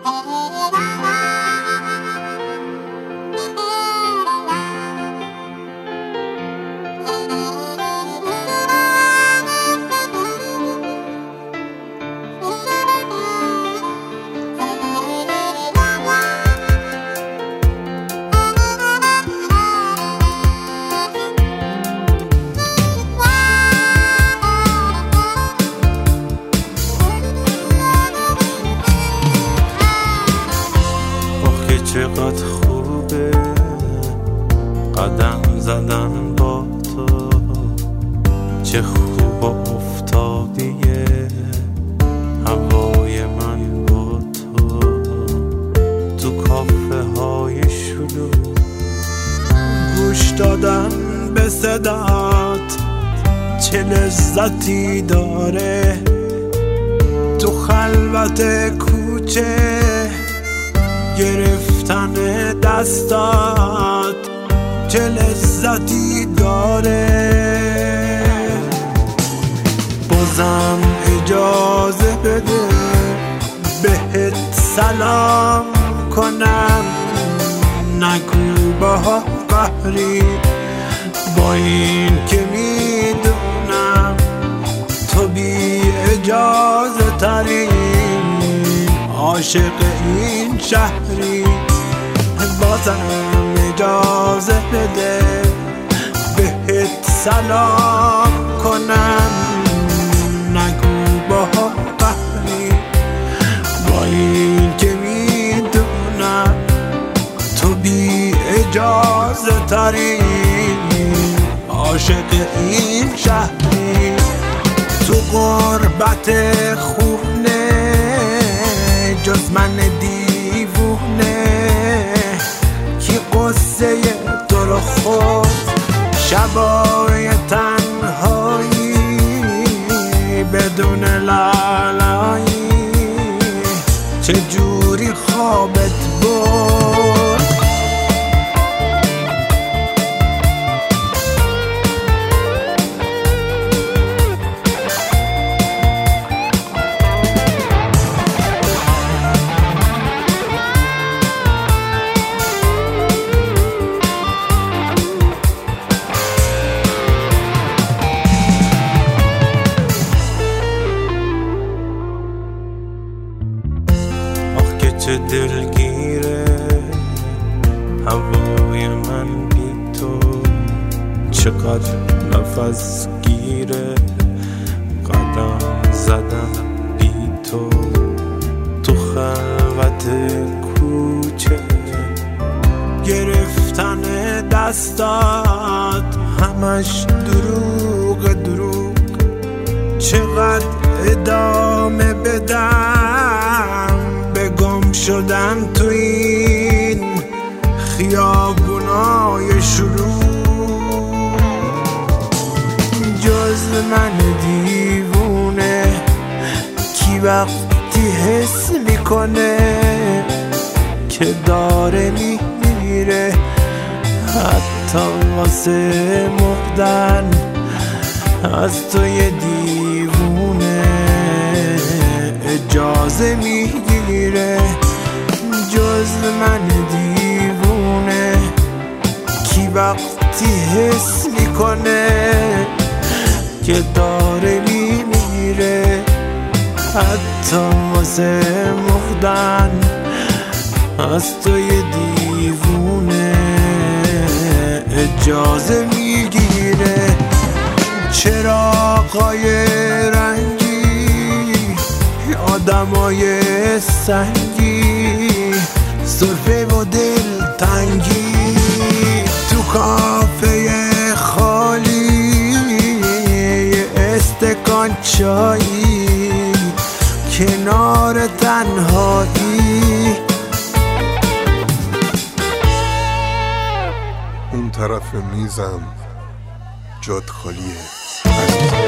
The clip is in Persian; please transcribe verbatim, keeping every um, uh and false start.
چقدر خوبه قدم زدن با تو، چه خوب افتادیه هوای من با تو، تو کافه های شلوغ گوش دادن به صدات چه لذتی داره، تو خلوت کوچه گرفتن دستات چه لذتی داره. بازم اجازه بده بهت سلام کنم، نگو با قهری با این که میدونم تو بی اجازه تری عاشق این شهری. بازم اجازه بده بهت سلام کنم، نگو با قهری با این که میدونم تو بی اجازه تری عاشق این شهری. تو غربت خونه جز من دیوونه کی قصه تو رو خود شبای تنهایی بدون لالایی چه جوری خوابت برد. چه دلگیره هوای من بی تو، چقدر نفس گیره قدم زدن بی تو، تو خلوت کوچه گرفتن دستات همش دروغ دروغ، چقدر ادامه بدم گم شدم تو این خیابونای شروع. جز من دیوونه کی وقتی حس میکنه که داره میمیره، حتی واسه مردن از تو یه دیوونه اجازه میگیره. جز من دیوونه کی وقتی حس میکنه که داره میمیره، حتی واسه مردن از تو یه دیوونه اجازه میگیره. چراغای رنگی آدمای سنگی سرفه و دل تنگی تو کافه خالی استکان چایی کنار تنهایی. اون طرف میزم جاد خالیه.